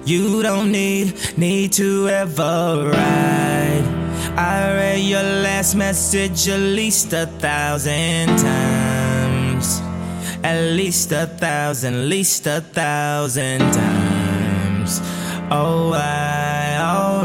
You don't need to ever ride. I read your last message at least 1,000 times. At least 1,000 times. Alright.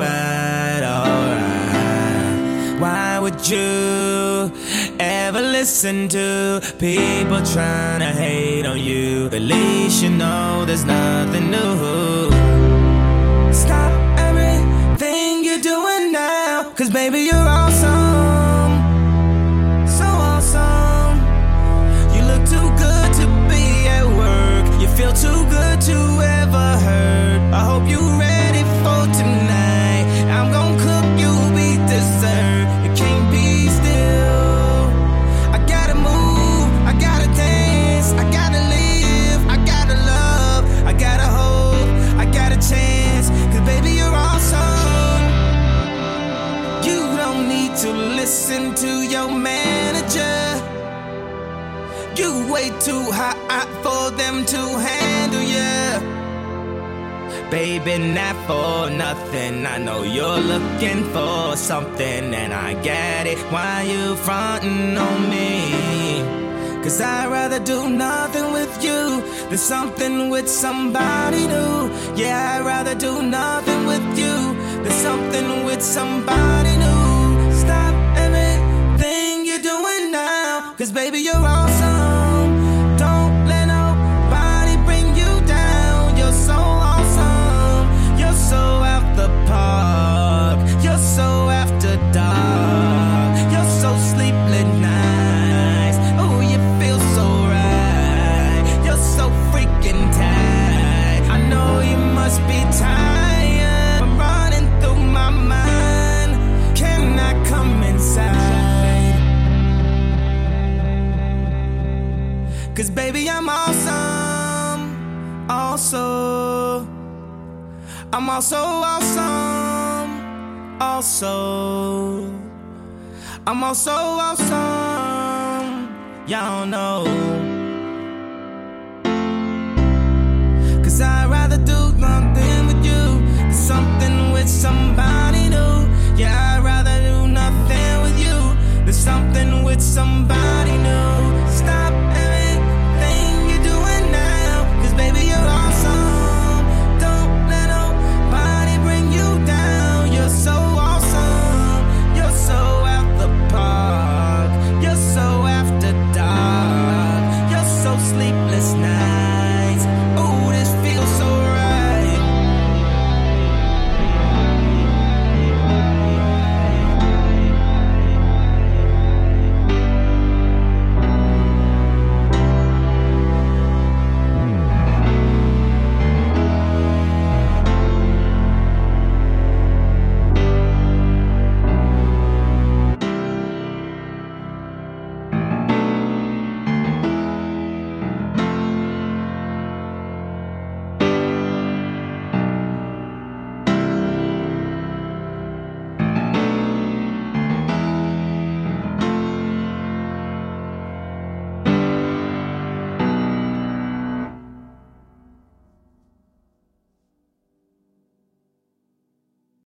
Why would you ever listen to people trying to hate on you? At least you know there's nothing new. Stop everything you're doing now, 'cause baby you're awesome. So awesome. You look too good to be at work. You feel too good to ever hurt. I hope you're ready for tonight. I'm gonna cook you beef dessert. You can't be still. I gotta move, I gotta dance, I gotta live, I gotta love, I gotta hope, I got a chance. 'Cause baby you're awesome. You don't need to listen to your manager. You way too hot for them to handle ya. Baby, not for nothing. I know you're looking for something, and I get it. Why you frontin' on me? 'Cause I'd rather do nothing with you than something with somebody new. Yeah, I'd rather do nothing with you than something with somebody new. Stop everything you're doing now, 'cause baby, you're awesome. Don't let nobody bring you down. You're so awesome. You're so out the park. You're so after dark. You're so sleepless nights. Oh, you feel so right. You're so freaking tight. I know you must be tired. I'm running through my mind. Can I come inside? 'Cause baby, I'm awesome. Also, I'm also awesome. Also, I'm also awesome. Y'all know. 'Cause I'd rather do nothing with you than something with somebody new. Yeah, I'd rather do nothing with you than something with somebody new. Stop everything you're doing now, 'cause baby you're awesome. Don't let nobody bring you down. You're so awesome. You're so out the park. You're so after dark. You're so sleepless now.